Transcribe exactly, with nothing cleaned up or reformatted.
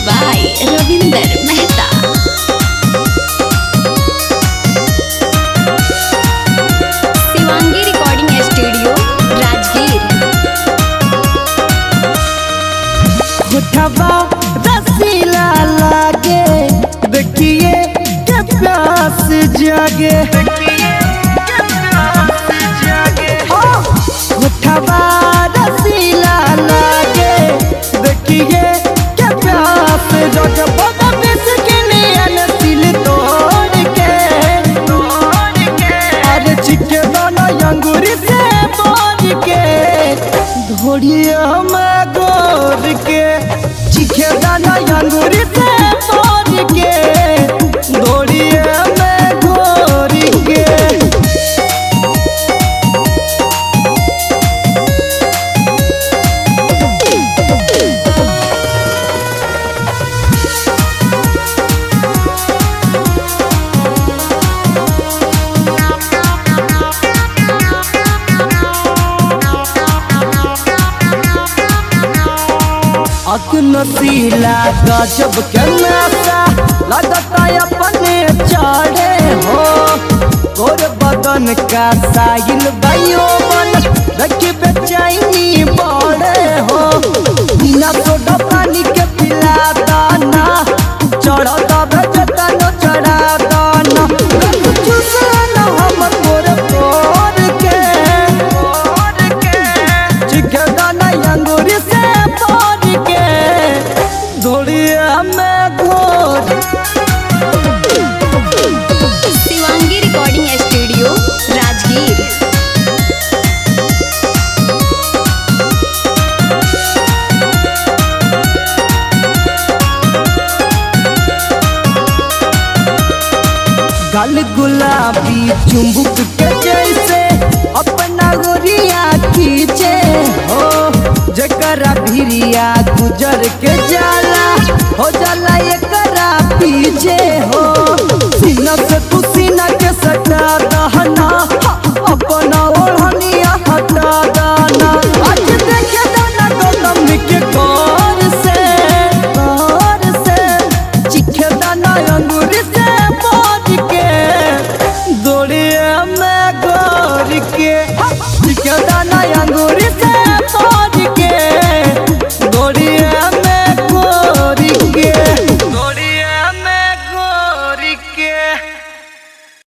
by Ravinder Mehta. Shivangi Recording Studio, Rajgir. होठवा रसीला लागे देखिए के प्यास जागे होठवा रसीला लागे देखिए के प्यास जागे बाबा बिस्किनी अनसिल तोड़ के अरे चिके दाना अंगूरी से बोर के धोड़िया में गोर के चिके दाना अंगूरी से बोर के धोड़िया में गोर के अक नसीला गजब के नशा लगता अपने चढ़े हो गोर बदन का साहिल भाइयों मन रखी बेचैनी बढ़े हो बिना सोडा पानी के पिला दाना चढ़ा दबे जतनो चढ़ा दाना चुसाना हम गोर गोर के चिके दाना अंगूरी से धोड़िया में घोर Shivangi Recording Studio, Rajgir. गल गुलाबी चुंबक के जैसे अपना गोरिया खींचे हो जकरा भिरिया गुजर के जाला हो जाला एकरा पीछे हो सीना